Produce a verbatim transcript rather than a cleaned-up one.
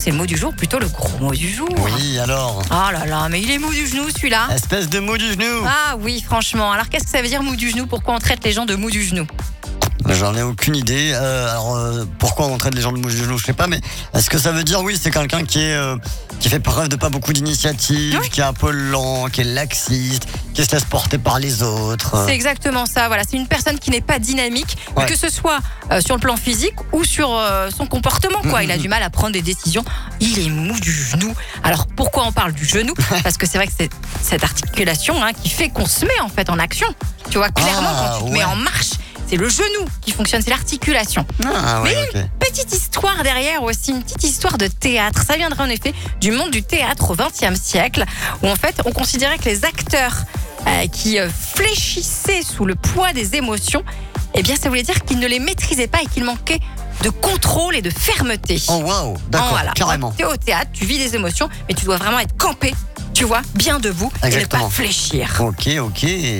c'est le mot du jour, plutôt le gros mot du jour. Oui, alors Oh là là, mais il est mou du genou celui-là. Espèce de mou du genou. Ah oui, franchement. Alors qu'est-ce que ça veut dire mou du genou? Pourquoi on traite les gens de mou du genou? J'en ai aucune idée. Euh, alors, euh, pourquoi on traite les gens de mou du genou, je sais pas, mais est-ce que ça veut dire, oui, c'est quelqu'un qui est euh, qui fait preuve de pas beaucoup d'initiative, Oui. qui est un peu lent, qui est laxiste, qui se laisse porter par les autres. C'est exactement ça. Voilà, c'est une personne qui n'est pas dynamique, Ouais. que ce soit euh, sur le plan physique ou sur euh, son comportement. Quoi, il a du mal à prendre des décisions. Il est mou du genou. Alors pourquoi on parle du genou? Parce que c'est vrai que c'est cette articulation hein, qui fait qu'on se met en fait en action. Tu vois clairement Ah, quand tu te ouais. mets en marche, c'est le genou qui fonctionne, c'est l'articulation. Ah ouais, ok. Petite histoire derrière aussi, une petite histoire de théâtre. Ça viendrait en effet du monde du théâtre au vingtième siècle, où en fait on considérait que les acteurs euh, qui euh, fléchissaient sous le poids des émotions, eh bien ça voulait dire qu'ils ne les maîtrisaient pas et qu'ils manquaient de contrôle et de fermeté. Oh waouh, d'accord, Voilà. carrément. Tu es au théâtre, tu vis des émotions, mais tu dois vraiment être campé, tu vois, bien debout et ne Exactement. pas fléchir. Ok, ok.